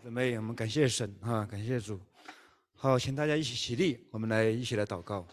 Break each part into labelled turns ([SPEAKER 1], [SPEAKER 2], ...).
[SPEAKER 1] 姊妹，我们感谢神啊，感谢主。好，请大家一起起立，我们一起来祷告。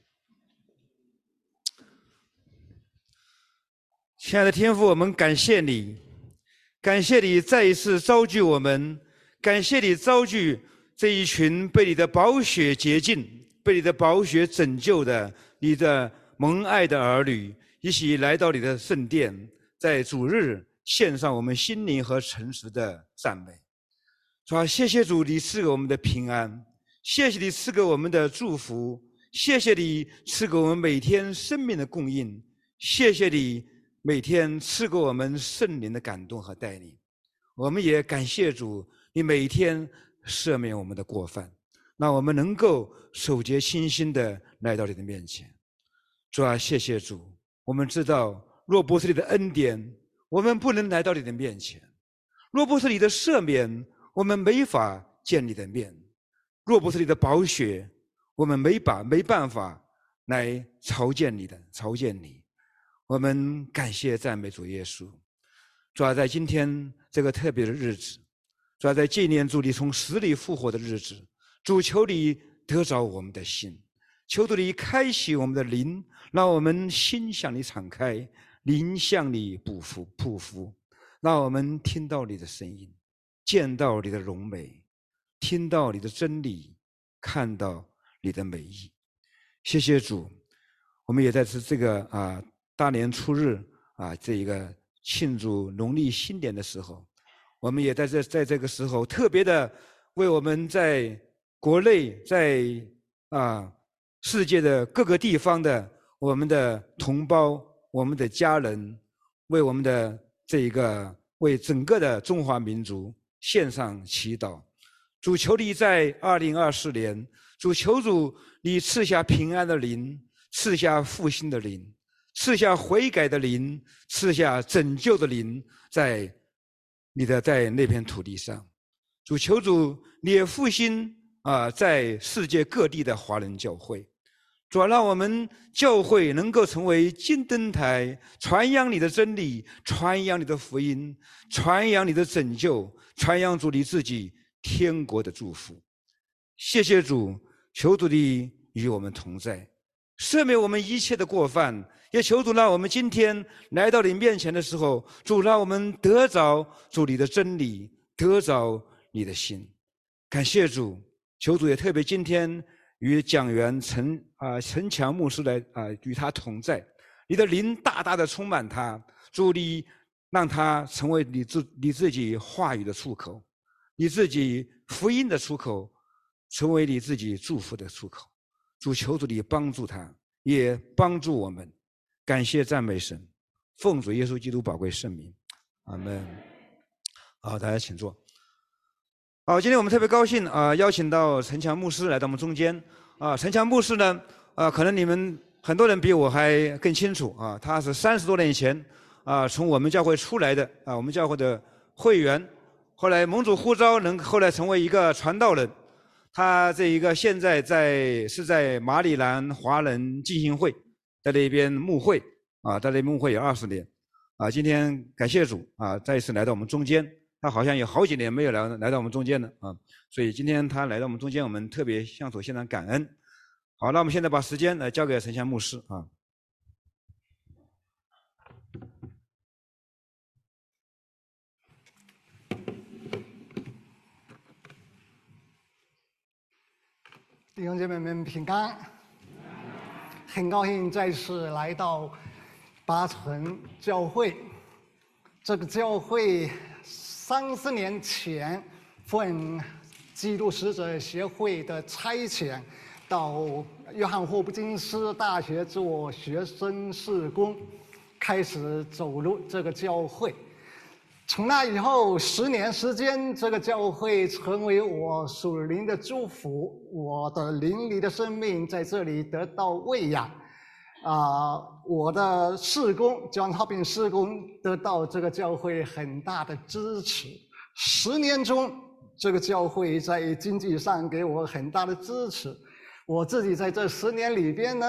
[SPEAKER 1] 亲爱的天父，我们感谢你，感谢你再一次召聚我们，感谢你召聚这一群被你的宝血洁净、被你的宝血拯救的你的蒙爱的儿女，一起来到你的圣殿，在主日献上我们心灵和诚实的赞美。主啊，谢谢主，你赐给我们的平安，谢谢你赐给我们的祝福，谢谢你赐给我们每天生命的供应，谢谢你每天赐给我们圣灵的感动和带领。我们也感谢主，你每天赦免我们的过犯，让我们能够守节清心的来到你的面前。主啊，谢谢主，我们知道若不是你的恩典，我们不能来到你的面前；若不是你的赦免，我们没法见你的面；若不是你的宝血，我们没办法来朝见你。我们感谢赞美主耶稣。主啊，在今天这个特别的日子，主啊，在纪念主你从死里复活的日子，主求你得着我们的心，求主你开启我们的灵，让我们心向你敞开，灵向你匍匐，让我们听到你的声音，见到你的荣美，听到你的真理，看到你的美意。谢谢主，我们也在这个大年初日这一个庆祝农历新年的时候，我们也在这个时候特别的为我们在国内在世界的各个地方的我们的同胞、我们的家人，为我们的为整个的中华民族献上祈祷。主求你在2024年，主求主你赐下平安的灵，赐下复兴的灵，赐下悔改的灵，赐下拯救的灵，在那片土地上。主求主你也复兴在世界各地的华人教会。主啊，让我们教会能够成为金灯台，传扬你的真理，传扬你的福音，传扬你的拯救，传扬主你自己天国的祝福。谢谢主，求主你与我们同在，赦免我们一切的过犯，也求主让我们今天来到你面前的时候，主让我们得着主你的真理，得着你的心。感谢主，求主也特别今天与讲员陈强牧师来与他同在，你的灵大大的充满他，主你让他成为你自己话语的出口，你自己福音的出口，成为你自己祝福的出口。主求主你帮助他，也帮助我们。感谢赞美神，奉主耶稣基督宝贵圣名，阿们。好，大家请坐。好，今天我们特别高兴邀请到陈强牧师来到我们中间。陈强牧师呢，可能你们很多人比我还更清楚他是30多年前从我们教会出来的我们教会的会员，后来蒙主呼召，后来成为一个传道人。他这一个现在是在马里兰华人浸信会，在那边牧会在那牧会有20年今天感谢主再一次来到我们中间。他好像有好几年没有来到我们中间了所以今天他来到我们中间，我们特别向主献上感恩。好，那我们现在把时间来交给陈强牧师
[SPEAKER 2] 弟兄姐妹们平安，很高兴再次来到八城教会。这个教会30年前奉基督使者协会的差遣，到约翰霍普金斯大学做学生事工，开始走入这个教会。从那以后10年时间，这个教会成为我属灵的祝福，我的灵里的生命在这里得到喂养。我的事工John Hopkins 事工得到这个教会很大的支持。10年中，这个教会在经济上给我很大的支持。我自己在这10年里边呢，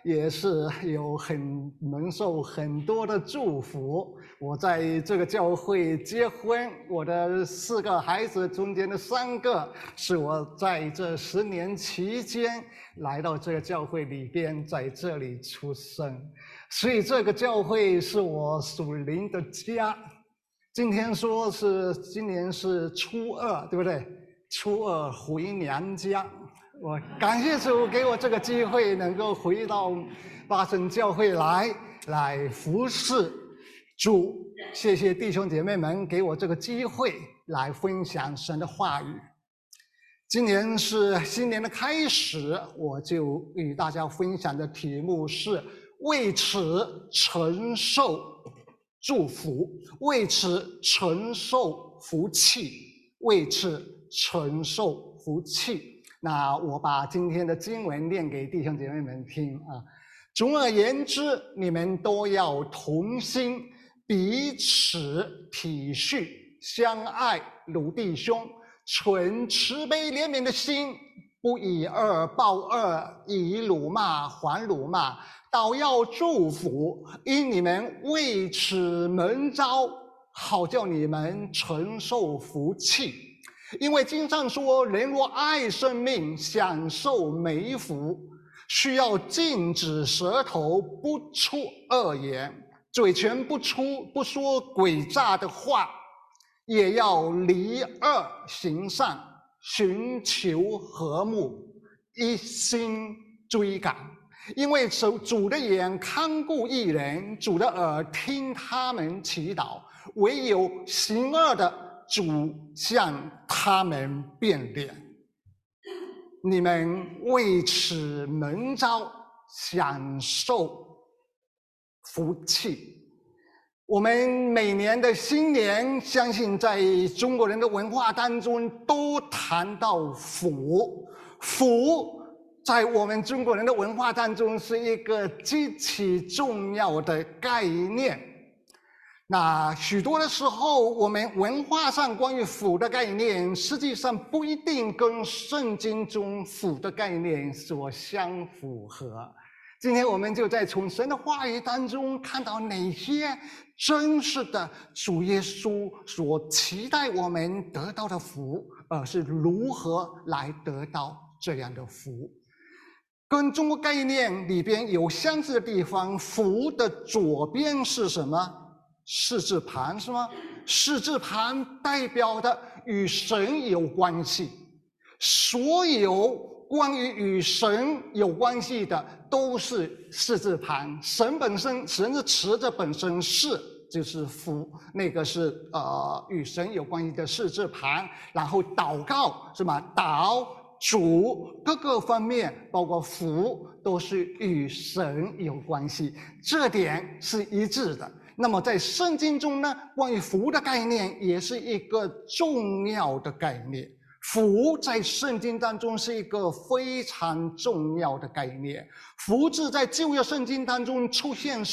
[SPEAKER 2] 也是蒙受很多的祝福。我在这个教会结婚，我的4个孩子中间的3个是我在这10年期间来到这个教会里边，在这里出生，所以这个教会是我属灵的家。今年是初2，对不对？初2回娘家。我感谢主给我这个机会，能够回到巴城教会来服侍主。谢谢弟兄姐妹们给我这个机会来分享神的话语。今年是新年的开始，我就与大家分享的题目是为此承受祝福，为此承受福气，为此承受福气。那我把今天的经文念给弟兄姐妹们听啊。总而言之，你们都要同心，彼此体恤，相爱，如弟兄，存慈悲怜悯的心，不以恶报恶，以辱骂还辱骂，倒要祝福，因你们为此蒙召，好叫你们承受福气。因为经上说，人若爱生命，享受美福，需要禁止舌头不出恶言，嘴唇不说诡诈的话，也要离恶行善，寻求和睦，一心追赶。因为主的眼看顾义人，主的耳听他们祈祷，唯有行恶的，主向他们变脸。你们为此蒙召，享受福气。我们每年的新年，相信在中国人的文化当中都谈到福。福在我们中国人的文化当中是一个极其重要的概念。那许多的时候，我们文化上关于福的概念，实际上不一定跟圣经中福的概念所相符合。今天我们就在从神的话语当中看到哪些真实的主耶稣所期待我们得到的福，是如何来得到这样的福。跟中国概念里边有相似的地方，福的左边是什么？士字旁是吗？士字旁代表的与神有关系，所有关于与神有关系的都是士字旁。神本身，神是词的本身，士就是福，那个是与神有关系的士字旁。然后祷告是吗？祷主各个方面，包括福，都是与神有关系，这点是一致的。那么在圣经中呢，关于福的概念也是一个重要的概念。福在圣经当中是一个非常重要的概念。福字在旧约圣经当中出现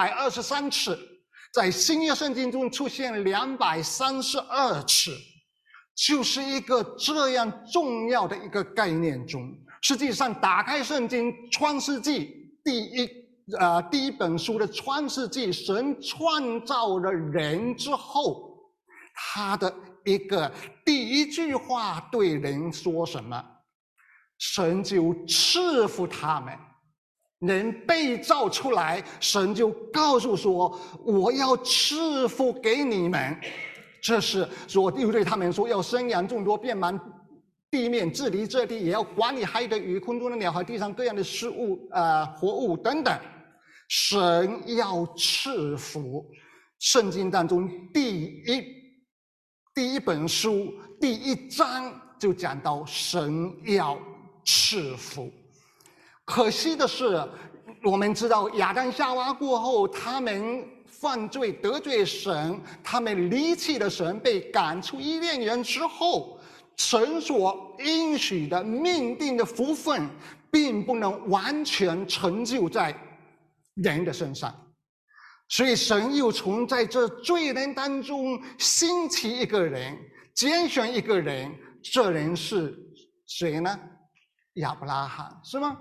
[SPEAKER 2] 423次，在新约圣经中出现232次，就是一个这样重要的一个概念中。实际上打开圣经创世纪第一本书的创世纪，神创造了人之后，他的一个第一句话对人说什么？神就赐福他们。人被造出来，神就告诉说，我要赐福给你们。这是说又对他们说，要生养众多，遍满地面，治理这地，也要管理海的鱼、空中的鸟和地上各样的事物活物等等。神要赐福。圣经当中第一本书第1章就讲到神要赐福。可惜的是，我们知道亚当夏娃过后，他们犯罪得罪神，他们离弃了神，被赶出伊甸园之后，神所应许的命定的福分并不能完全成就在人的身上，所以神又从在这罪人当中兴起一个人，拣选一个人。这人是谁呢？亚伯拉罕，是吗？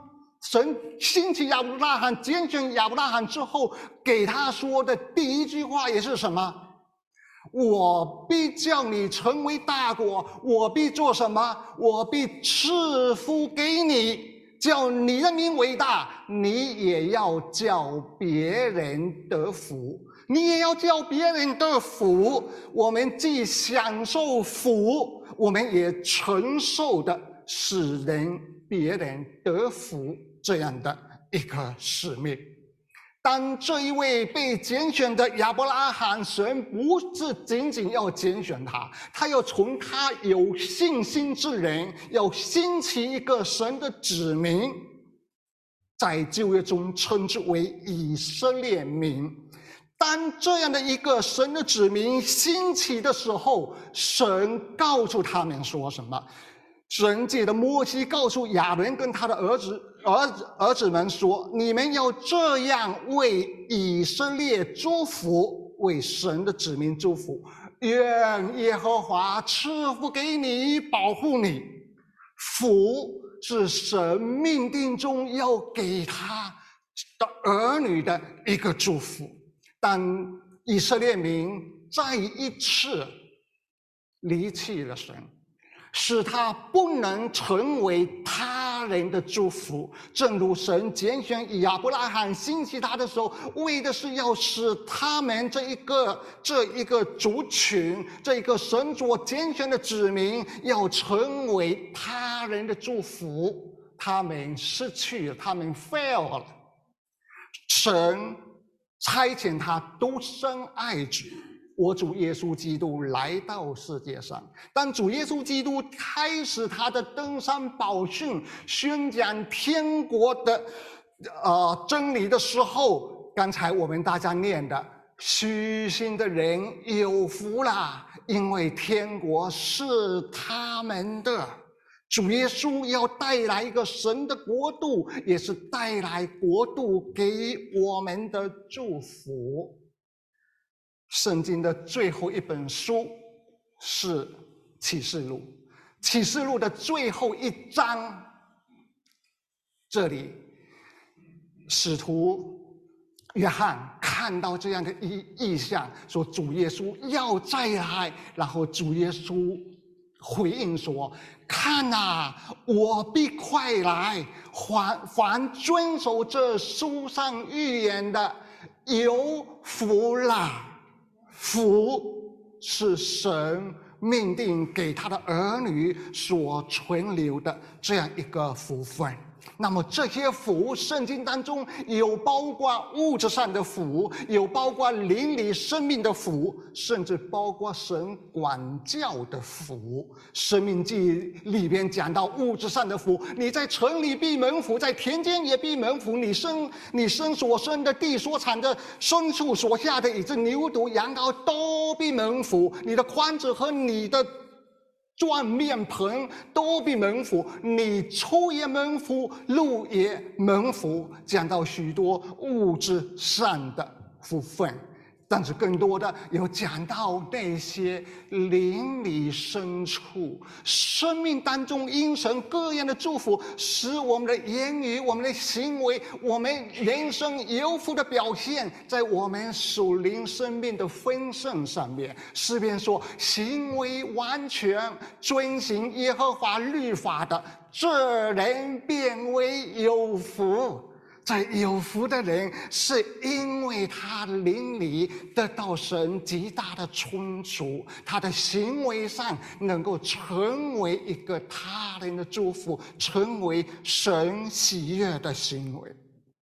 [SPEAKER 2] 神兴起亚伯拉罕，拣选亚伯拉罕之后，给他说的第一句话也是什么？我必叫你成为大国，我必做什么？我必赐福给你，叫你的名为大，你也要叫别人得福。你也要叫别人得福。我们既享受福，我们也承受的使别人得福这样的一个使命。当这一位被拣选的亚伯拉罕，神不是仅仅要拣选他，他要从他有信心之人，要兴起一个神的子民，在旧约中称之为以色列民。当这样的一个神的子民兴起的时候，神告诉他们说什么？神借着摩西告诉亚伦跟他的儿子们说：你们要这样为以色列祝福，为神的子民祝福，愿耶和华赐福给你，保护你。福是神命定中要给他的儿女的一个祝福。当以色列民再一次离弃了神，使他不能成为他人的祝福，正如神拣选亚伯拉罕兴起他的时候，为的是要使他们这一个族群，这一个神所拣选的子民，要成为他人的祝福。他们失去了，他们 fail 了。神差遣他独生爱子我主耶稣基督来到世界上。当主耶稣基督开始他的登山宝训，宣讲天国的真理的时候，刚才我们大家念的虚心的人有福啦，因为天国是他们的。主耶稣要带来一个神的国度，也是带来国度给我们的祝福。圣经的最后一本书是启示录，启示录的最后一章，这里使徒约翰看到这样的异象，说主耶稣要再来，然后主耶稣回应说：看啊，我必快来，凡遵守这书上预言的有福啦。福是神命定给他的儿女所存留的这样一个福分。那么这些福，圣经当中有包括物质上的福，有包括灵里生命的福，甚至包括神管教的福。生命记里边讲到物质上的福，你在城里必蒙福，在田间也必蒙福，你生所生的地所产的牲畜所下的以致牛犊羊羔都必蒙福，你的筐子和你的转面盆都必蒙福，你出也蒙福，入也蒙福。讲到许多物质上的福分，但是更多的有讲到那些灵里深处生命当中因神各样的祝福，使我们的言语、我们的行为、我们人生有福的表现，在我们属灵生命的丰盛上面。诗篇说：行为完全遵行耶和华律法的，这人变为有福。在有福的人，是因为他灵里得到神极大的充足，他的行为上能够成为一个他人的祝福，成为神喜悦的行为。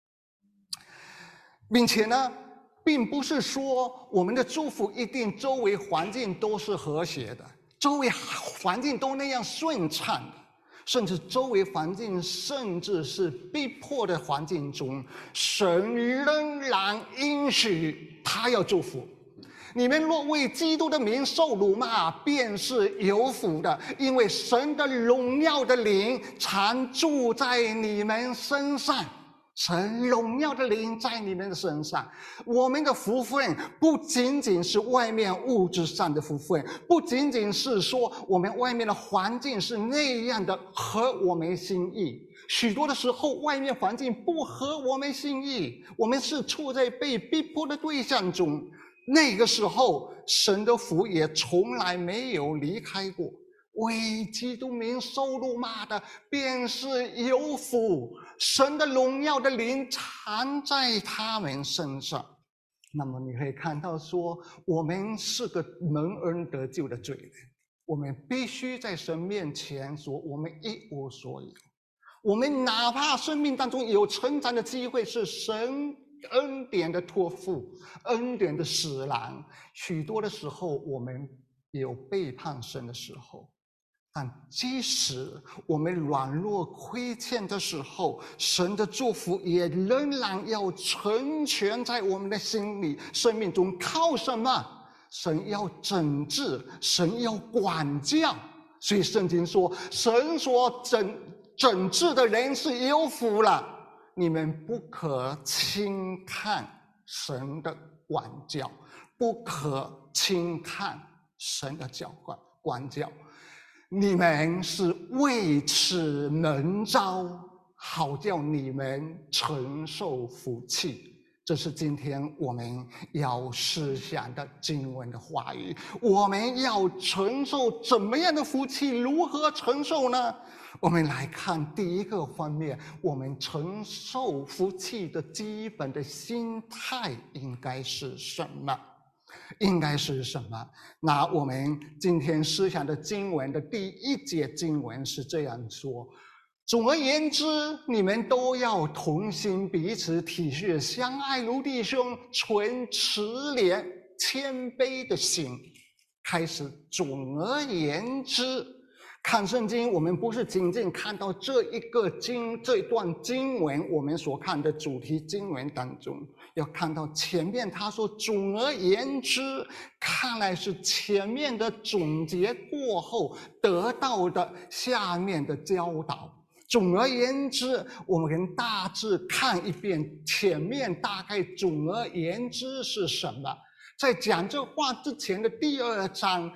[SPEAKER 2] 并且呢，并不是说我们的祝福一定周围环境都是和谐的，周围环境都那样顺畅的，甚至周围环境甚至是逼迫的环境中，神仍然应许他要祝福。你们若为基督的名受辱骂，便是有福的，因为神的荣耀的灵常住在你们身上。 神荣耀的灵在你们的身上。我们的福分不仅仅是外面物质上的福分，不仅仅是说我们外面的环境是那样的合我们心意，许多的时候外面环境不合我们心意，我们是处在被逼迫的对象中，那个时候神的福也从来没有离开过。为基督名受辱骂的便是有福，神的荣耀的灵藏在他们身上。那么你可以看到说，我们是个蒙恩得救的罪人，我们必须在神面前说我们一无所有。我们哪怕生命当中有成长的机会，是神恩典的托付，恩典的使然，许多的时候我们有背叛神的时候，但即使我们软弱亏欠的时候，神的祝福也仍然要成全在我们的心里生命中。靠什么？神要整治，神要管教。所以圣经说，神所整治的人是有福了。你们不可轻看神的管教，不可轻看神的管教。你们是为此蒙召，好叫你们承受福气。这是今天我们要思想的经文的话语。我们要承受怎么样的福气？如何承受呢？我们来看第一个方面，我们承受福气的基本的心态应该是什么？应该是什么？那我们今天思想的经文的第一节经文是这样说：总而言之，你们都要同心，彼此体恤，相爱如弟兄，存慈怜谦卑的心。开始，总而言之，看圣经，我们不是仅仅看到这段经文，我们所看的主题经文当中，要看到前面他说总而言之，看来是前面的总结过后得到的下面的教导。总而言之，我们大致看一遍前面大概总而言之是什么。在讲这话之前的第2章，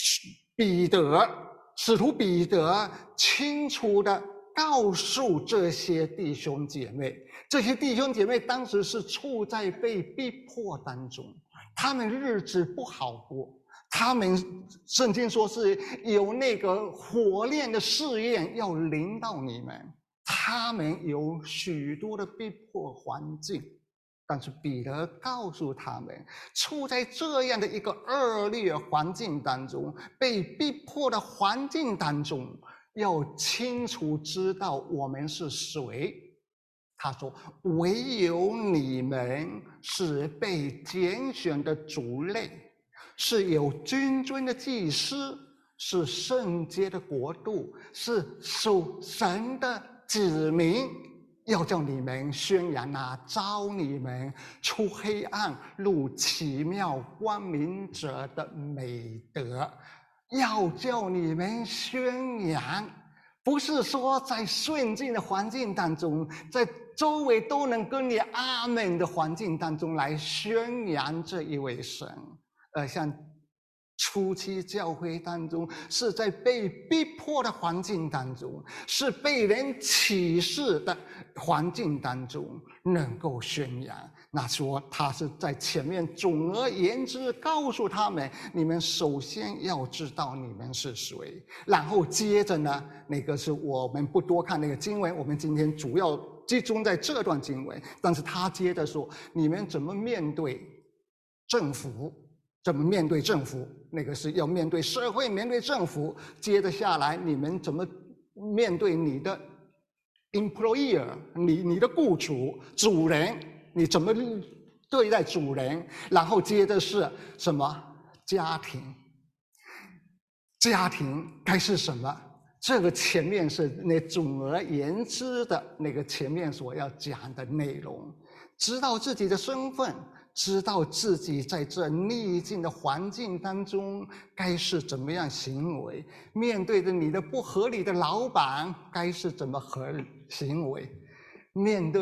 [SPEAKER 2] 使徒彼得清楚地告诉这些弟兄姐妹，这些弟兄姐妹当时是处在被逼迫当中，他们日子不好过，他们圣经说是有那个火炼的试验要临到你们，他们有许多的逼迫环境。但是彼得告诉他们，处在这样的一个恶劣环境当中，被逼迫的环境当中，要清楚知道我们是谁。他说，唯有你们是被拣选的族类，是有君尊的祭司，是圣洁的国度，是属神的子民，要叫你们宣扬那召你们出黑暗入奇妙光明者的美德。要叫你们宣扬，不是说在顺境的环境当中，在周围都能跟你阿们的环境当中来宣扬这一位神，而像初期教会当中，是在被逼迫的环境当中，是被人歧视的环境当中能够宣扬。那说他是在前面总而言之告诉他们，你们首先要知道你们是谁，然后接着呢，那个是我们不多看那个经文，我们今天主要集中在这段经文。但是他接着说，你们怎么面对政府，怎么面对政府，那个是要面对社会，面对政府。接着下来，你们怎么面对你的 employer， 你的雇主主人，你怎么对待主人？然后接着是什么？家庭。家庭该是什么？这个前面是那总而言之的那个前面所要讲的内容。知道自己的身份，知道自己在这逆境的环境当中该是怎么样行为，面对着你的不合理的老板该是怎么行为，面对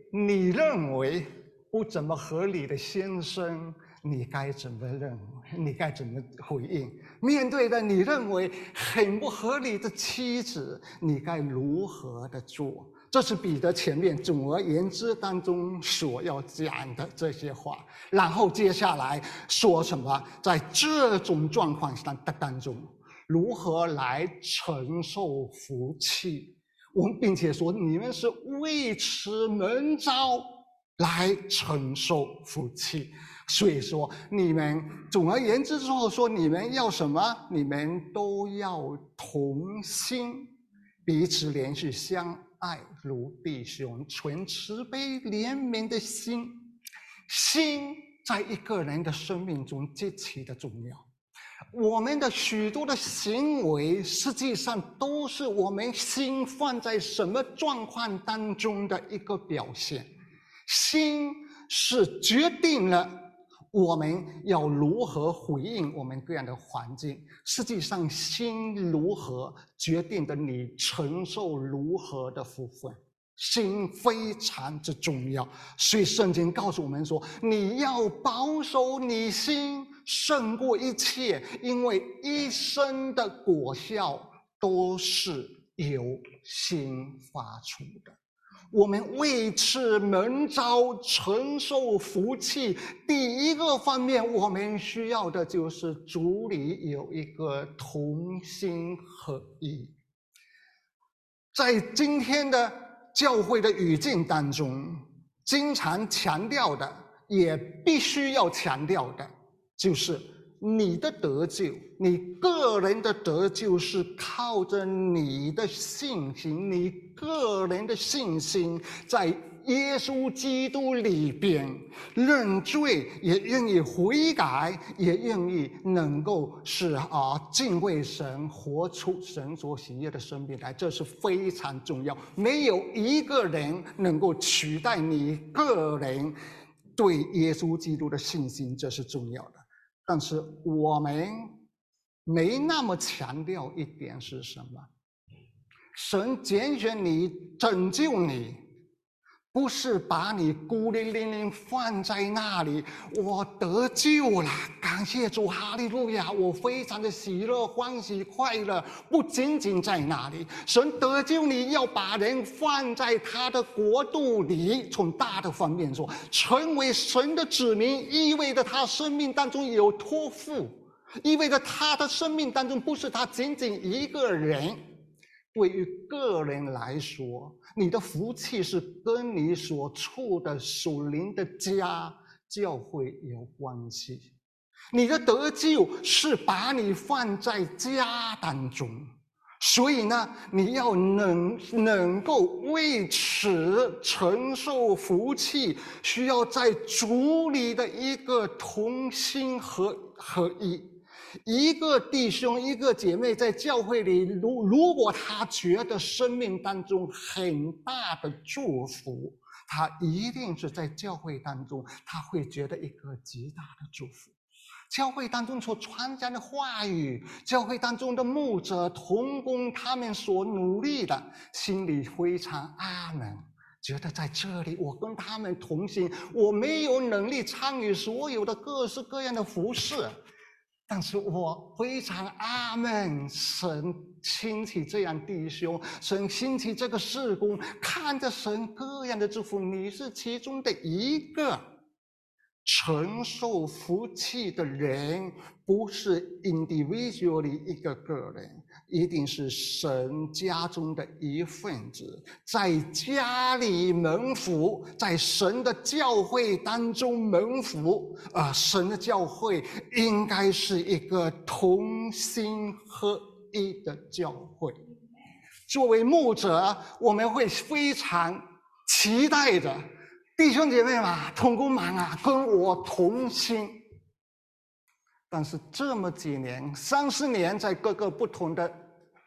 [SPEAKER 2] 你认为不怎么合理的先生，你该怎么认为？你该怎么回应？面对的你认为很不合理的妻子，你该如何的做？这是彼得前面总而言之当中所要讲的这些话。然后接下来说什么？在这种状况当中，如何来承受福气？并且说你们是为此蒙召来承受福气。所以说你们总而言之之后说你们要什么？你们都要同心，彼此连续相爱如弟兄，存慈悲怜悯的心。心在一个人的生命中极其的重要。我们的许多的行为实际上都是我们心放在什么状况当中的一个表现。心是决定了我们要如何回应我们各样的环境，实际上心如何决定的你承受如何的福分。心非常之重要，所以圣经告诉我们说，你要保守你心胜过一切，因为一生的果效都是由心发出的。我们为此蒙召承受福气，第一个方面我们需要的就是主里有一个同心合一。在今天的教会的语境当中，经常强调的，也必须要强调的，就是你的得救，你个人的得救是靠着你的信心，你个人的信心在耶稣基督里边认罪，也愿意悔改，也愿意能够是敬畏神，活出神所喜悦的生命来，这是非常重要。没有一个人能够取代你个人对耶稣基督的信心，这是重要的。但是我们没那么强调一点是什么？神拣选你，拯救你，不是把你孤零零放在那里，我得救了，感谢主，哈利路亚，我非常的喜乐、欢喜、快乐。不仅仅在那里，神得救你，要把人放在他的国度里。从大的方面说，成为神的子民，意味着他生命当中有托付，意味着他的生命当中不是他仅仅一个人。对于个人来说，你的福气是跟你所处的属灵的家教会有关系。你的得救是把你放在家当中，所以呢，你要能够为此承受福气，需要在主里的一个同心合一。一个弟兄一个姐妹在教会里，如果他觉得生命当中很大的祝福，他一定是在教会当中他会觉得一个极大的祝福。教会当中所传讲的话语，教会当中的牧者同工，他们所努力的，心里非常阿门，觉得在这里我跟他们同行，我没有能力参与所有的各式各样的服事，但是我非常阿们，神兴起这样弟兄，神兴起这个事工，看着神各样的祝福，你是其中的一个。承受福气的人不是 individually 一个人，一定是神家中的一份子，在家里蒙福，在神的教会当中蒙福。神的教会应该是一个同心合一的教会。作为牧者，我们会非常期待着弟兄姐妹嘛，同工们啊，跟我同心。但是这么几年，30年，在各个不同的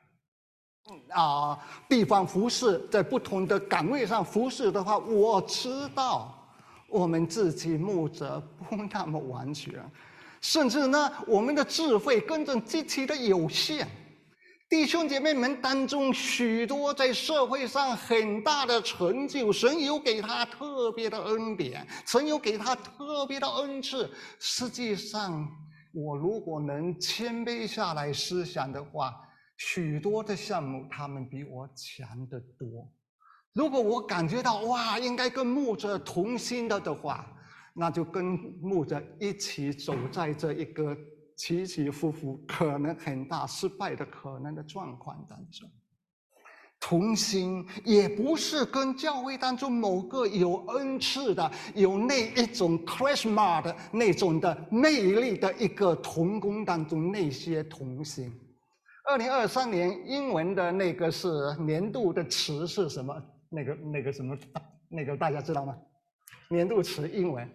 [SPEAKER 2] 地方服侍，在不同的岗位上服侍的话，我知道我们自己牧者不那么完全，甚至呢，我们的智慧跟着极其的有限。 弟兄姐妹们当中，许多在社会上很大的成就，神有给他特别的恩典，神有给他特别的恩赐。实际上，我如果能谦卑下来思想的话，许多的项目他们比我强得多。如果我感觉到哇，应该跟牧者同心的话，那就跟牧者一起走在这一个起起伏伏可能很大失败的可能的状况当中。同心也不是跟教会当中某个有恩赐的有那一种 charisma 的那种的魅力的一个同工当中那些同心。2023年英文的那个是年度的词是什么？那个大家知道吗？年度词英文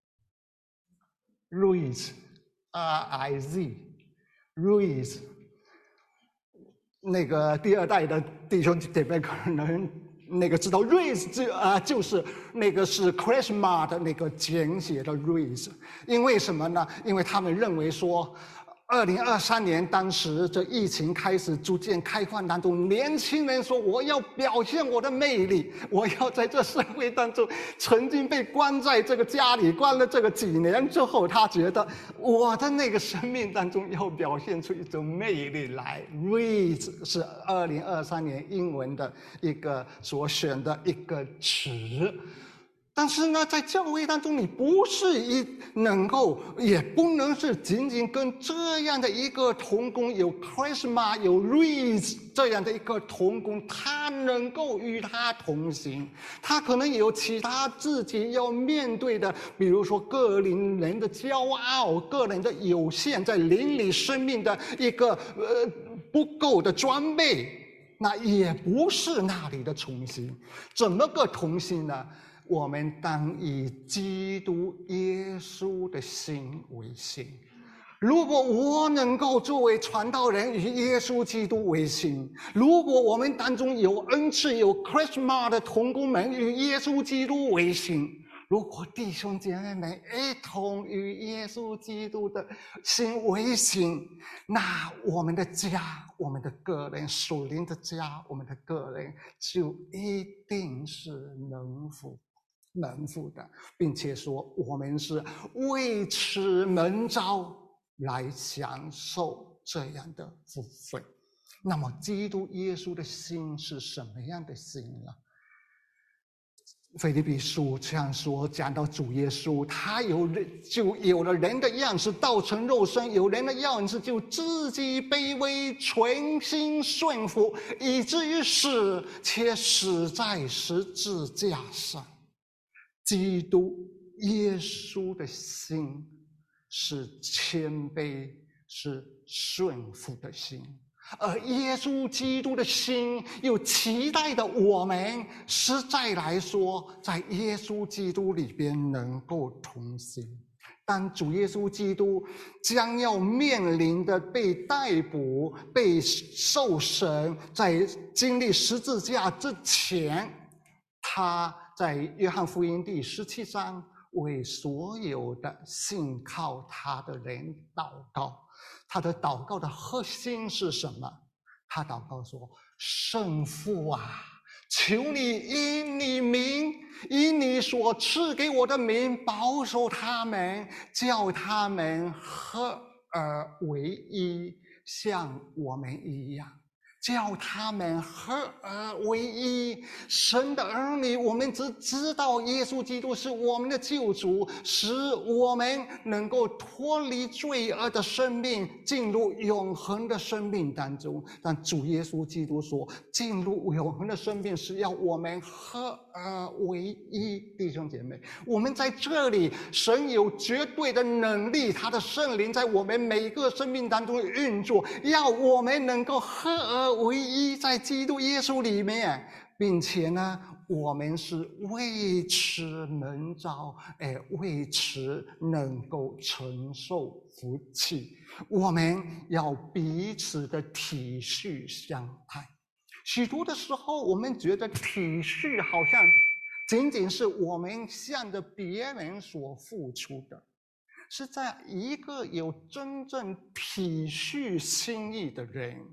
[SPEAKER 2] RIZ R-I-Z RIZ。 那个第二代的弟兄姐妹可能那个知道 RIZ 就是那个是 charisma 的那个简写的 RIZ。 因为什么呢？因为他们认为说2023年当时这疫情开始逐渐开放当中，年轻人说我要表现我的魅力，我要在这社会当中，曾经被关在这个家里关了这个几年之后，他觉得我的那个生命当中要表现出一种魅力来。 RIZ 是2023年英文的一个所选的一个词。但是呢，在教会当中，你不是能够，也不能是仅仅跟这样的一个同工有 charisma 有 RIZ 这样的一个同工，他能够与他同行，他可能有其他自己要面对的，比如说个人的骄傲，个人的有限，在邻里生命的一个不够的装备，那也不是那里的同行。怎么个同行呢？我们当以基督耶稣的心为心。如果我能够作为传道人与耶稣基督为心，如果我们当中有恩赐有 charisma 的同工们与耶稣基督为心，如果弟兄姐妹们一同与耶稣基督的心为心，那我们的家，我们的个人属灵的家，我们的个人就一定是能富的，并且说我们是为此蒙召来享受这样的福分。那么基督耶稣的心是什么样的心呢？腓立比书这样说，讲到主耶稣，他就有了人的样式，道成肉身，有人的样式，就自己卑微，全心顺服，以至于死，且死在十字架上。基督耶稣的心是谦卑，是顺服的心，而耶稣基督的心又期待的我们实在来说，在耶稣基督里边能够同行。当主耶稣基督将要面临的被逮捕、被受审，在经历十字架之前，他在约翰福音第17章为所有的信靠他的人祷告。他的祷告的核心是什么？他祷告说：圣父啊，求你因你所赐给我的名保守他们，叫他们合而为一，像我们一样。叫他们合而为一。神的儿女，我们只知道耶稣基督是我们的救主，使我们能够脱离罪恶的生命，进入永恒的生命当中。但主耶稣基督说，进入永恒的生命是要我们合而为一。弟兄姐妹，我们在这里，神有绝对的能力，他的圣灵在我们每个生命当中运作，要我们能够合而为一，在基督耶稣里面，并且呢，我们是为此蒙召，为此能够承受福气。我们要彼此的体恤相爱。许多的时候，我们觉得体恤好像仅仅是我们向着别人所付出的，是在一个有真正体恤心意的人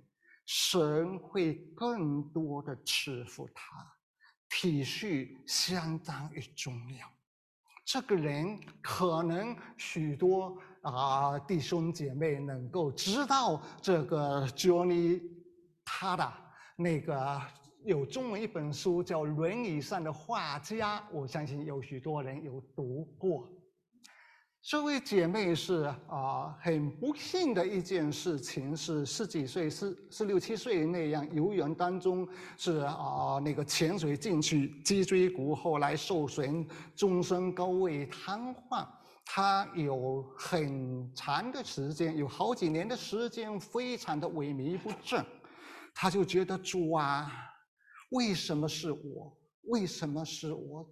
[SPEAKER 2] 神会更多的赐福他。体恤相当于重要。这个人可能许多弟兄姐妹能够知道这个 Johnny Tada， 那个有中文一本书叫《轮椅上的画家》，我相信有许多人有读过。这位姐妹是很不幸的一件事情，是10几岁、16、17岁那样，游泳当中是那个潜水进去，脊椎骨后来受损，终身高位瘫痪。她有很长的时间，有好几年的时间，非常的萎靡不振。她就觉得主啊，为什么是我？为什么是我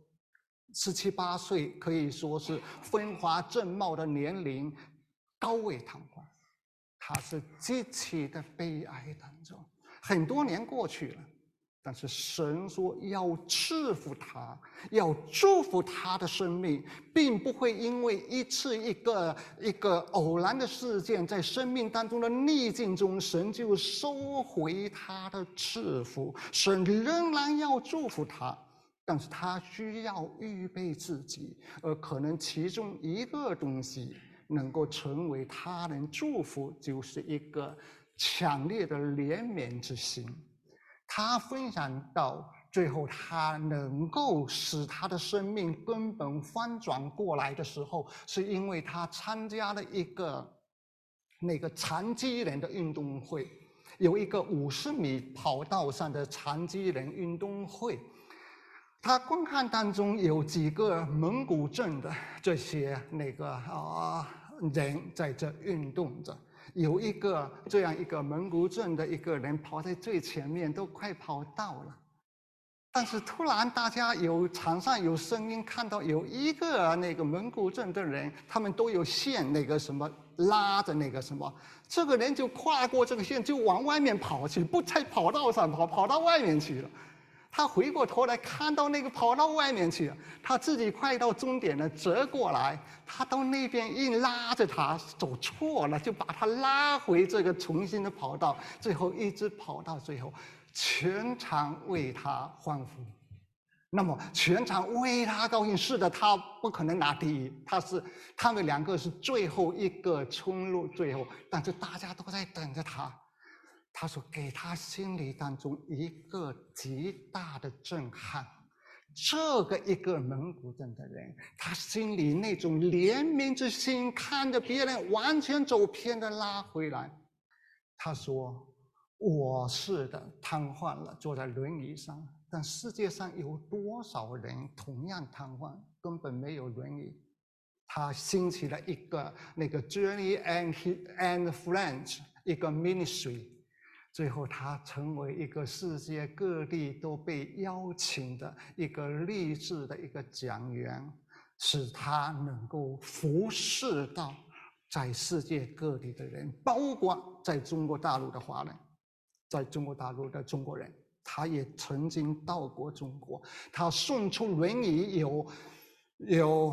[SPEAKER 2] ？17、18岁可以说是风华正茂的年龄，高位瘫痪，他是极其的悲哀当中。很多年过去了，但是神说要赐福他，要祝福他的生命，并不会因为一个偶然的事件，在生命当中的逆境中，神就收回他的赐福。神仍然要祝福他。但是他需要预备自己，而可能其中一个东西能够成为他人祝福，就是一个强烈的怜悯之心。他分享到最后，他能够使他的生命根本翻转过来的时候，是因为他参加了一个那个残疾人的运动会，有一个50米跑道上的残疾人运动会。他观看当中有几个蒙古症的这些人在这运动着，有这样一个蒙古症的一个人跑在最前面，都快跑到了。但是突然大家场上有声音，看到有一个那个蒙古症的人，他们都有线那个什么拉着那个什么，这个人就跨过这个线，就往外面跑去，不在跑道上跑到外面去了。他回过头来看到那个跑到外面去了，他自己快到终点了，折过来，他到那边一拉着他走错了，就把他拉回这个重新的跑道，最后一直跑到最后，全场为他欢呼。那么全场为他高兴，是的，他不可能拿第一，他们两个是最后一个冲入最后，但是大家都在等着他。他说给他心里当中一个极大的震撼，这个一个蒙古症的人，他心里那种怜悯之心，看着别人完全走偏的拉回来。他说我是的瘫痪了，坐在轮椅上，但世界上有多少人同样瘫痪，根本没有轮椅。他兴起了一个那个 Journey and Friends 一个 ministry，最后他成为一个世界各地都被邀请的一个励志的一个讲员，使他能够服侍到在世界各地的人，包括在中国大陆的华人，在中国大陆的中国人。他也曾经到过中国，他送出轮椅有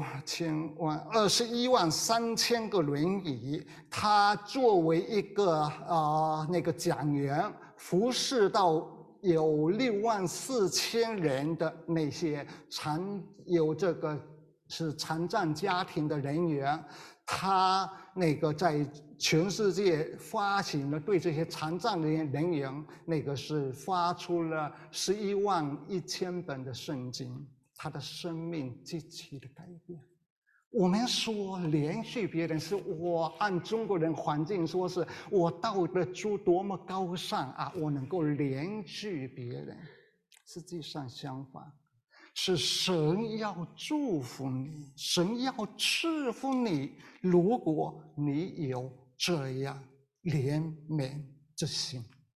[SPEAKER 2] 21万3千个轮椅，他作为一个那个讲员，服侍到有6万4千人的那些有这个是残障家庭的人员，他那个在全世界发行了对这些残障的人员，那个是发出了11万1千本的圣经。他的生命极其的改变。我们说连续别人，是我按中国人环境说，是我道德多么高尚啊，我能够连续别人。实际上相反，是神要祝福你，神要赐福你，如果你有这样怜悯之心。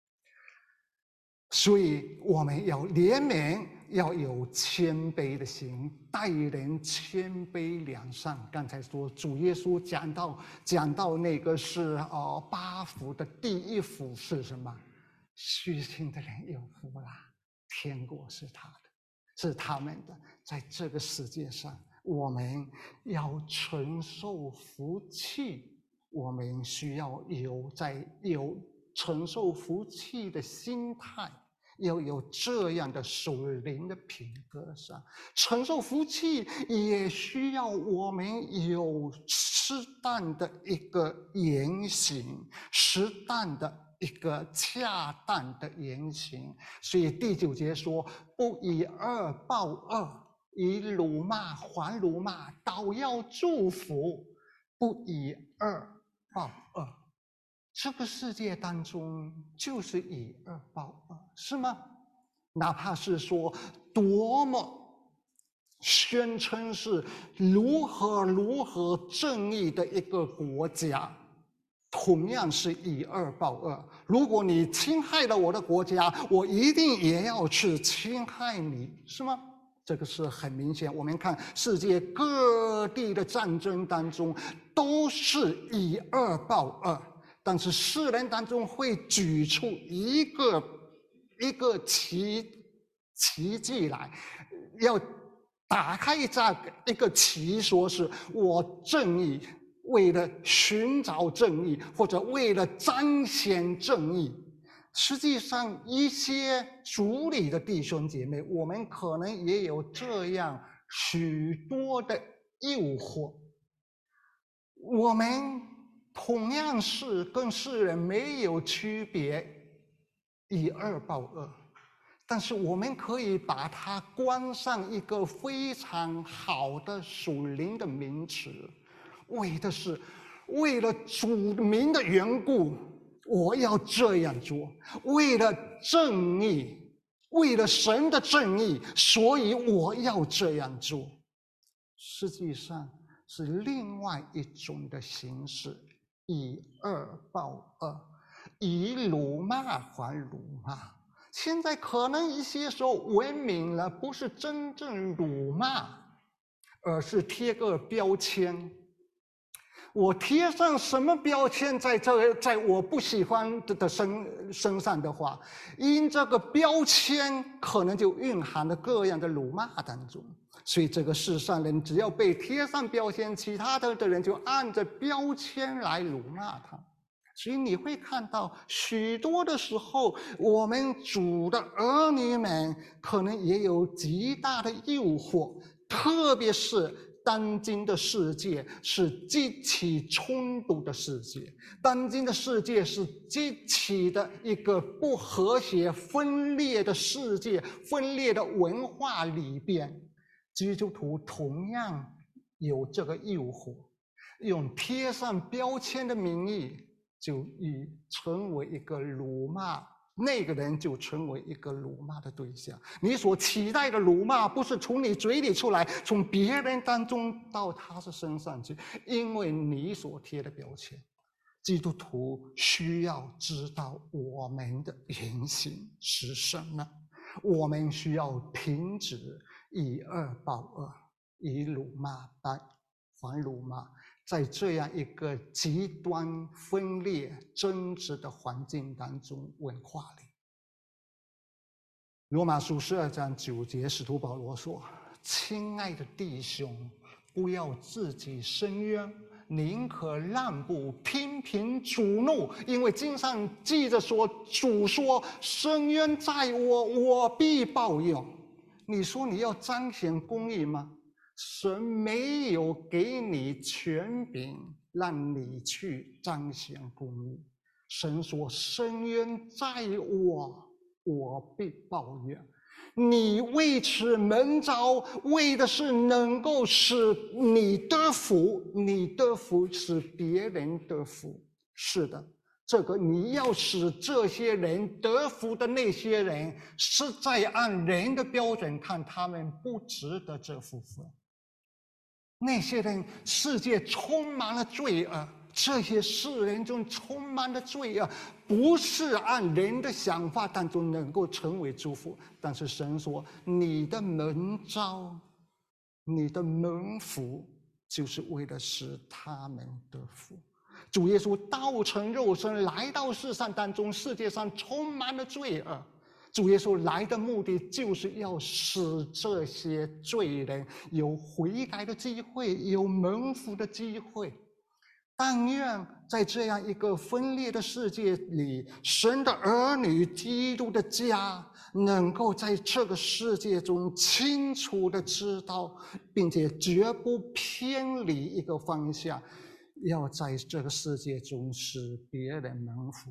[SPEAKER 2] 所以我们要怜悯，要有谦卑的心，待人谦卑良善。刚才说主耶稣讲到那个是8福的第1福是什么？虚心的人有福啦，天国是他的，是他们的。在这个世界上，我们要承受福气，我们需要有承受福气的心态，要有这样的属灵的品格上。承受福气也需要我们有适当的一个言行，适当的一个恰当的言行。所以第9节说，不以恶报恶，以辱骂还辱骂，倒要祝福，不以恶报恶。这个世界当中就是以恶报恶，是吗？哪怕是说多么宣称是如何正义的一个国家，同样是以恶报恶。如果你侵害了我的国家，我一定也要去侵害你，是吗？这个是很明显。我们看世界各地的战争当中，都是以恶报恶。但是世人当中会举出一个奇迹来，要打开一个旗，说是我正义，为了寻找正义，或者为了彰显正义。实际上一些主里的弟兄姐妹，我们可能也有这样许多的诱惑，我们同样是跟世人没有区别，以恶报恶，但是我们可以把它冠上一个非常好的属灵的名词，为了主名的缘故，我要这样做，为了正义，为了神的正义，所以我要这样做。实际上是另外一种的形式，以恶报恶，以辱骂还辱骂。现在可能一些时候文明了，不是真正辱骂，而是贴个标签。我贴上什么标签在我不喜欢的身上的话，因这个标签可能就蕴含了各样的辱骂当中。所以这个世上人只要被贴上标签，其他的人就按着标签来辱骂他。所以你会看到许多的时候，我们主的儿女们可能也有极大的诱惑，特别是当今的世界是极其冲突的世界，当今的世界是极其的一个不和谐、分裂的世界，分裂的文化里边，基督徒同样有这个诱惑，用贴上标签的名义，就成为一个辱骂，那个人就成为一个辱骂的对象。你所期待的辱骂不是从你嘴里出来，从别人当中到他的身上去，因为你所贴的标签。基督徒需要知道我们的言行是什么，我们需要停止以恶报恶，以辱骂还辱骂。在这样一个极端分裂争执的环境当中，文化里，罗马书12章9节，使徒保罗说：亲爱的弟兄，不要自己伸冤，宁可让步，频频主怒，因为经上记着说，主说：伸冤在我，我必报应。你说你要彰显公义吗？神没有给你权柄让你去彰显公义。神说：伸冤在我，我必报应。你为此蒙召，为的是能够使你得福，你得福使别人得福。是的，这个你要使这些人得福的那些人，是在按人的标准看，他们不值得这福分。那些人，世界充满了罪恶，这些世人中充满了罪恶，不是按人的想法当中能够成为祝福。但是神说，你的蒙召，你的蒙福，就是为了使他们得福。主耶稣道成肉身来到世上当中，世界上充满了罪恶。主耶稣来的目的就是要使这些罪人有悔改的机会，有蒙福的机会。 但愿在这样一个分裂的世界里，神的儿女基督的家能够在这个世界中清楚的知道，并且绝不偏离一个方向，要在这个世界中使别人蒙福。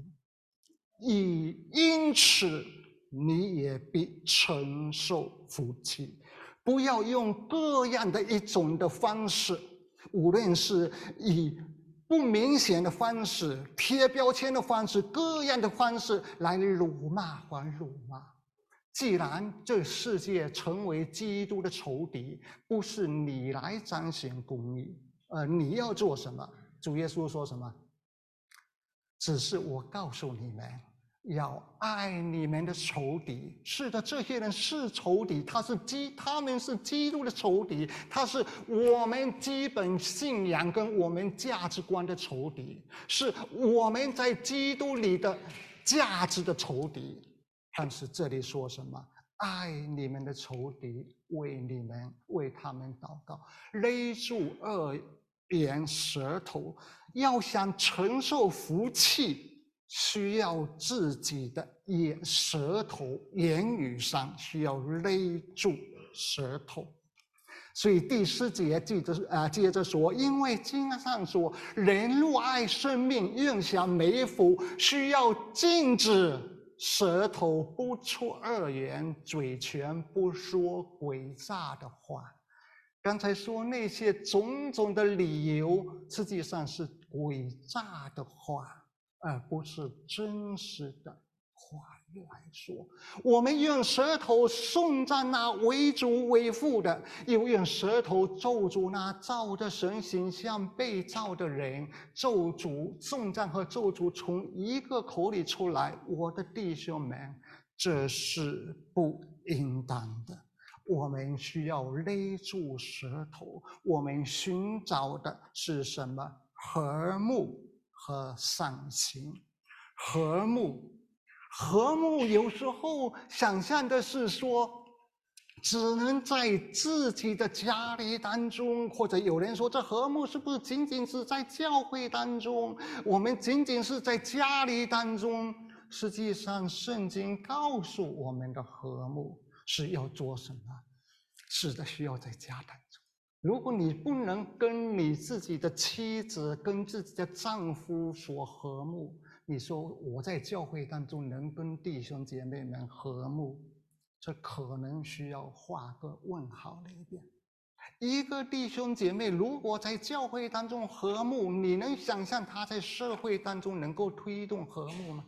[SPEAKER 2] 因此你也必承受福气。不要用各样的一种的方式，无论是以不明显的方式、贴标签的方式、各样的方式来辱骂还辱骂。既然这世界成为基督的仇敌，不是你来彰显公义，你要做什么？主耶稣说什么？只是我告诉你们，要爱你们的仇敌。是的，这些人是仇敌，他们是基督的仇敌，他是我们基本信仰跟我们价值观的仇敌，是我们在基督里的价值的仇敌。但是这里说什么？爱你们的仇敌，为他们祷告，勒住恶言舌头。要想承受福气，需要自己的舌头言语上需要勒住舌头。所以第10节接着说，因为经上说，人若爱生命，愿享美福，需要禁止舌头不出恶言，嘴唇不说诡诈的话。刚才说那些种种的理由，实际上是诡诈的话，而不是真实的话语来说。我们用舌头颂赞那为主为父的，又用舌头咒诅那照着神形象被造的人。咒诅、颂赞和咒诅从一个口里出来，我的弟兄们，这是不应当的。我们需要勒住舌头，我们寻找的是什么？和睦和善行。和睦有时候想象的是说，只能在自己的家里当中，或者有人说这和睦是不是仅仅是在教会当中？我们仅仅是在家里当中？实际上圣经告诉我们的和睦是要做什么？是的，需要在家当中。如果你不能跟你自己的妻子、跟自己的丈夫所和睦，你说我在教会当中能跟弟兄姐妹们和睦，这可能需要画个问号了一遍。一个弟兄姐妹如果在教会当中和睦，你能想象他在社会当中能够推动和睦吗？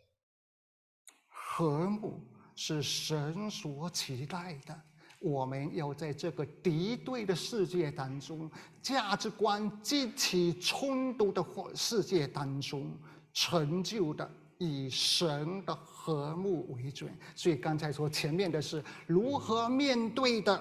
[SPEAKER 2] 和睦是神所期待的。我们要在这个敌对的世界当中，价值观极其冲突的世界当中，成就的以神的和睦为准。所以刚才说前面的是如何面对的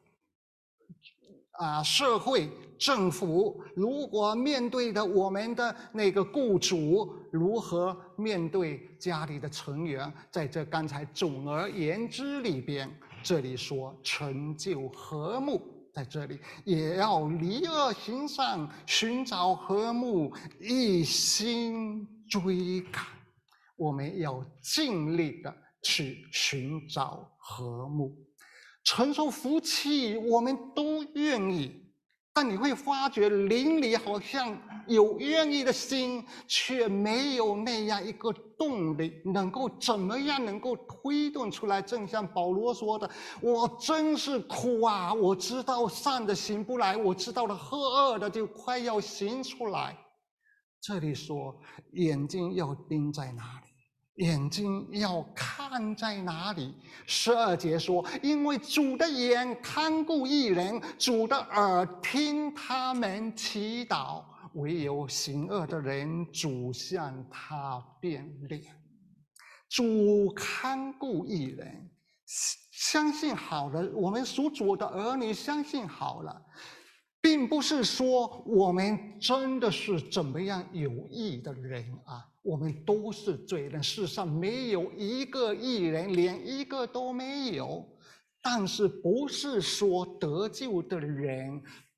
[SPEAKER 2] 社会政府，如何面对的我们的那个雇主，如何面对家里的成员。在这刚才总而言之里边，这里说成就和睦，在这里也要离恶行善，寻找和睦，一心追赶。我们要尽力的去寻找和睦。承受福气我们都愿意，但你会发觉灵里好像有愿意的心，却没有那样一个动力，能够怎么样能够推动出来。正像保罗说的，我真是苦啊，我知道善的行不来，我知道了恶的就快要行出来。这里说眼睛要盯在哪里？眼睛要看在哪里？12节说，因为主的眼看顾义人，主的耳听他们祈祷，唯有行恶的人，主向他变脸。主看顾义人，相信好了，我们属主的儿女相信好了，并不是说我们真的是怎么样有义的人啊，我们都是罪人，世上没有一个义人，连一个都没有。但是不是说得救的人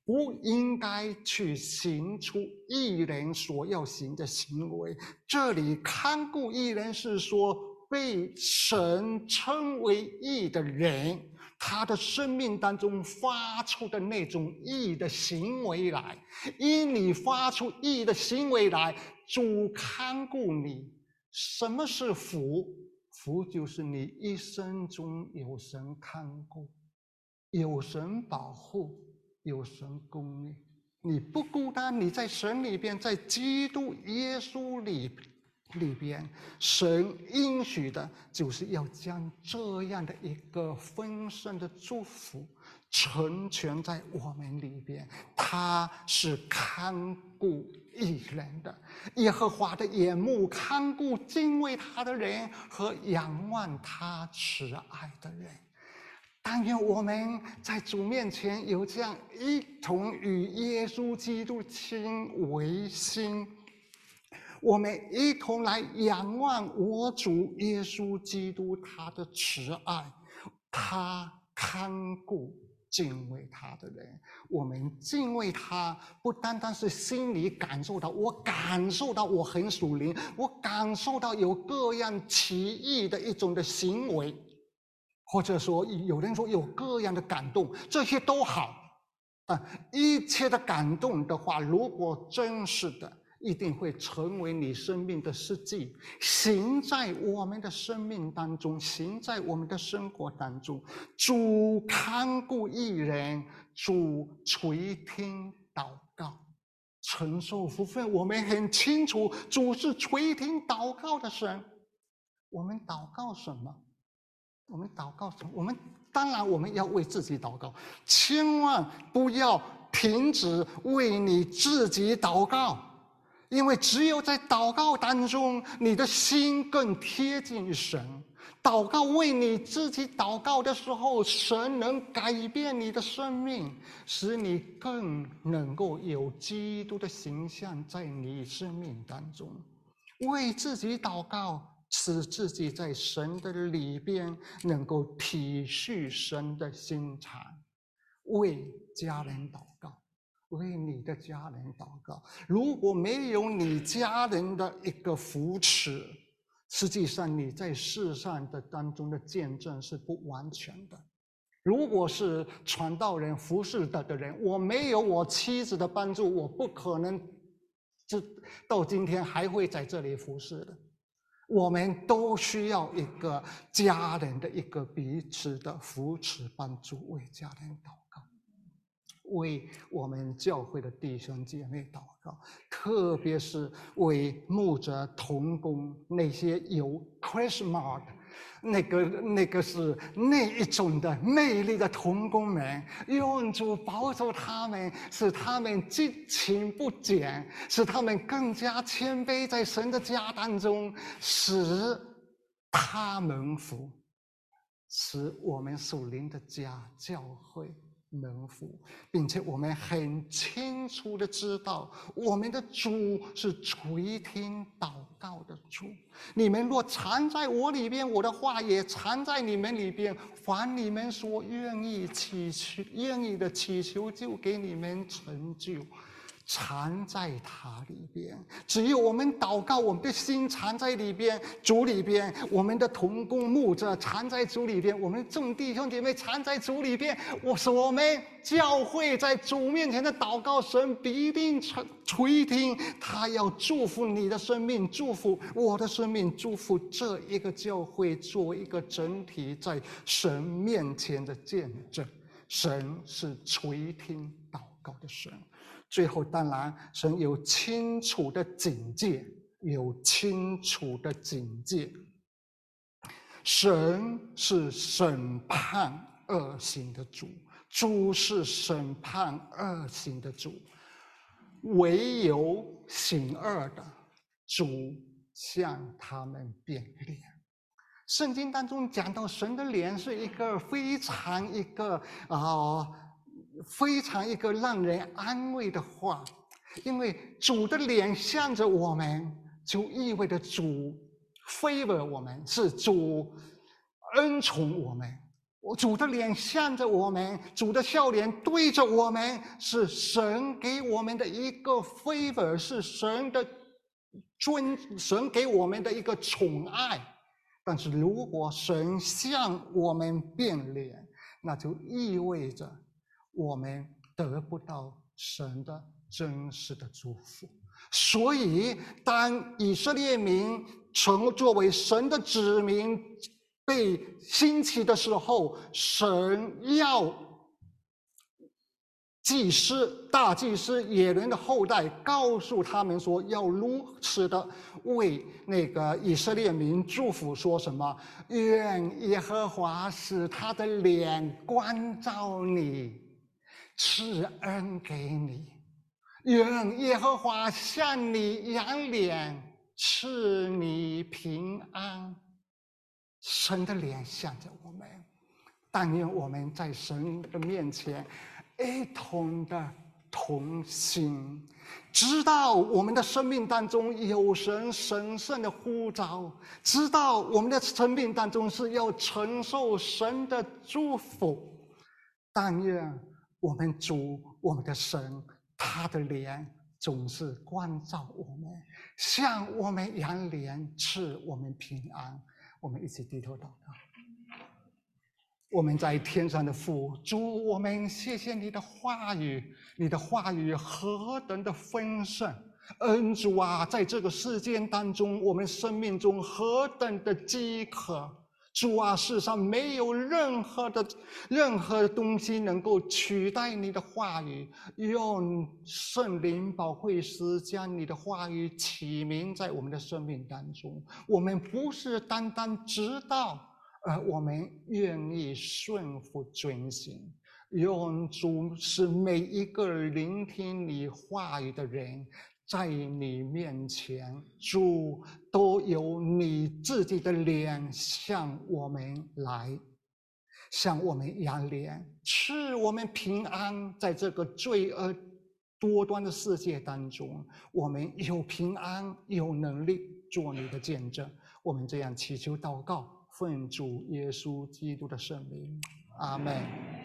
[SPEAKER 2] 不应该去行出义人所要行的行为。这里看顾义人是说被神称为义的人，他的生命当中发出的那种义的行为来，因你发出义的行为来，主看顾你。什么是福？福就是你一生中有神看顾，有神保护，有神供应，你不孤单，你在神里边，在基督耶稣里边，神应许的就是要将这样的一个丰盛的祝福成全在我们里边。他是看顾义人的，耶和华的眼目看顾敬畏他的人和仰望他慈爱的人。但愿我们在主面前有这样一同与耶稣基督亲为心，我们一同来仰望我主耶稣基督他的慈爱，他看顾敬畏他的人。我们敬畏他，不单单是心里感受到，我感受到我很属灵，我感受到有各样奇异的一种的行为，或者说有人说有各样的感动，这些都好。一切的感动的话，如果真是的，一定会成为你生命的实际，行在我们的生命当中，行在我们的生活当中。主看顾义人，主垂听祷告，承受福分。我们很清楚，主是垂听祷告的神。我们祷告什么？我们祷告什么？当然我们要为自己祷告，千万不要停止为你自己祷告，因为只有在祷告当中，你的心更贴近神。祷告为你自己祷告的时候，神能改变你的生命，使你更能够有基督的形象在你生命当中。为自己祷告，使自己在神的里边能够体恤神的心肠。为家人祷告，为你的家人祷告。如果没有你家人的一个扶持，实际上你在世上的当中的见证是不完全的。如果是传道人服侍的人，我没有我妻子的帮助，我不可能到今天还会在这里服侍的。我们都需要一个家人的一个彼此的扶持帮助，为家人祷告，为我们教会的弟兄姐妹祷告，特别是为牧者同工那些有 charisma 的那个是那一种的魅力的同工们，愿主保守他们，使他们激情不减，使他们更加谦卑在神的家当中，使他们福，使我们属灵的家教会能福，并且我们很清楚的知道，我们的主是垂听祷告的主。你们若藏在我里边，我的话也藏在你们里边，凡你们所愿意的祈求，就给你们成就。藏在他里边，只有我们祷告，我们的心藏在里边，主里边，我们的同工牧者藏在主里边，我们众弟兄姐妹藏在主里边。我们教会在主面前的祷告，神必定垂听，他要祝福你的生命，祝福我的生命，祝福这一个教会作为一个整体在神面前的见证。神是垂听祷告的神。最后当然神有清楚的警戒，有清楚的警戒。神是审判恶行的主，主是审判恶行的主，唯有行恶的主向他们变脸。圣经当中讲到神的脸是一个非常一个让人安慰的话，因为主的脸向着我们，就意味着主 favor 我们，是主恩宠我们。 主的脸向着我们，主的笑脸对着我们，是神给我们的一个 favor， 是神给我们的一个宠爱。但是如果神向我们变脸，那就意味着我们得不到神的真实的祝福。所以当以色列民作为神的子民被兴起的时候，神要大祭司耶伦的后代告诉他们说，要如此的为那个以色列民祝福，说什么？愿耶和华使他的脸光照你，赐恩给你；愿耶和华向你扬脸，赐你平安。神的脸向着我们，但愿我们在神的面前一同的同心，知道我们的生命当中有神神圣的呼召，知道我们的生命当中是要承受神的祝福。但愿我们主，我们的神，他的脸总是光照我们，向我们扬脸，赐我们平安。我们一起低头祷告。我们在天上的父，主，我们谢谢你的话语，你的话语何等的丰盛。主啊，在这个世界当中，我们生命中何等的饥渴。主啊，世上没有任何东西能够取代你的话语。用圣灵宝贵师将你的话语启明在我们的生命当中。我们不是单单知道，而我们愿意顺服遵行。用主使每一个聆听你话语的人，在你面前，主都有你自己的脸向我们来，向我们扬脸，赐我们平安。在这个罪恶多端的世界当中，我们有平安，有能力做你的见证。我们这样祈求祷告，奉主耶稣基督的圣名，阿们。